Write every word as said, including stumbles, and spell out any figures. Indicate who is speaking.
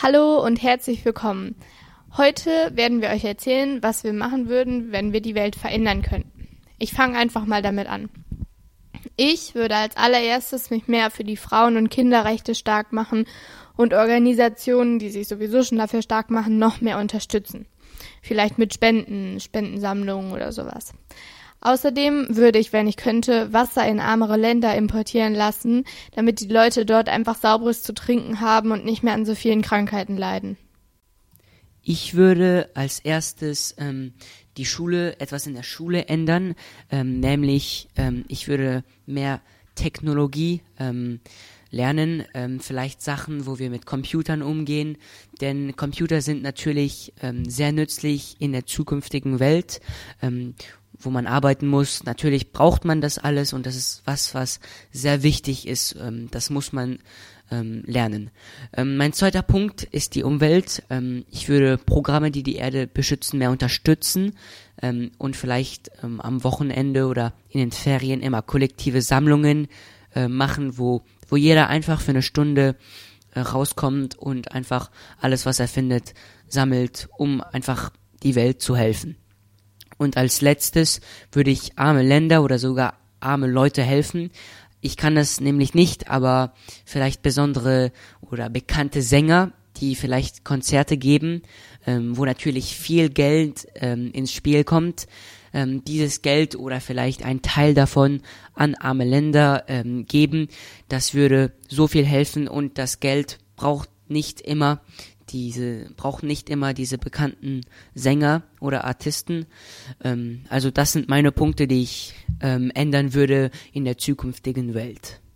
Speaker 1: Hallo und herzlich willkommen. Heute werden wir euch erzählen, was wir machen würden, wenn wir die Welt verändern könnten. Ich fange einfach mal damit an. Ich würde als allererstes mich mehr für die Frauen- und Kinderrechte stark machen und Organisationen, die sich sowieso schon dafür stark machen, noch mehr unterstützen. Vielleicht mit Spenden, Spendensammlungen oder sowas. Außerdem würde ich, wenn ich könnte, Wasser in ärmere Länder importieren lassen, damit die Leute dort einfach sauberes zu trinken haben und nicht mehr an so vielen Krankheiten leiden.
Speaker 2: Ich würde als erstes ähm, die Schule, etwas in der Schule ändern, ähm, nämlich ähm, ich würde mehr Technologie ähm, lernen, ähm, vielleicht Sachen, wo wir mit Computern umgehen, denn Computer sind natürlich ähm, sehr nützlich in der zukünftigen Welt, ähm, wo man arbeiten muss. Natürlich braucht man das alles und das ist was, was sehr wichtig ist. Ähm, das muss man ähm, lernen. Ähm, mein zweiter Punkt ist die Umwelt. Ähm, ich würde Programme, die die Erde beschützen, mehr unterstützen ähm, und vielleicht ähm, am Wochenende oder in den Ferien immer kollektive Sammlungen äh, machen, wo, wo jeder einfach für eine Stunde äh, rauskommt und einfach alles, was er findet, sammelt, um einfach die Welt zu helfen. Und als letztes würde ich arme Länder oder sogar arme Leute helfen. Ich kann das nämlich nicht, aber vielleicht besondere oder bekannte Sänger, die vielleicht Konzerte geben, ähm, wo natürlich viel Geld ähm, ins Spiel kommt. Ähm, dieses Geld oder vielleicht ein Teil davon an arme Länder ähm, geben, das würde so viel helfen und das Geld braucht nicht immer diese brauchen nicht immer diese bekannten Sänger oder Artisten. Ähm, also das sind meine Punkte, die ich ähm, ändern würde in der zukünftigen Welt.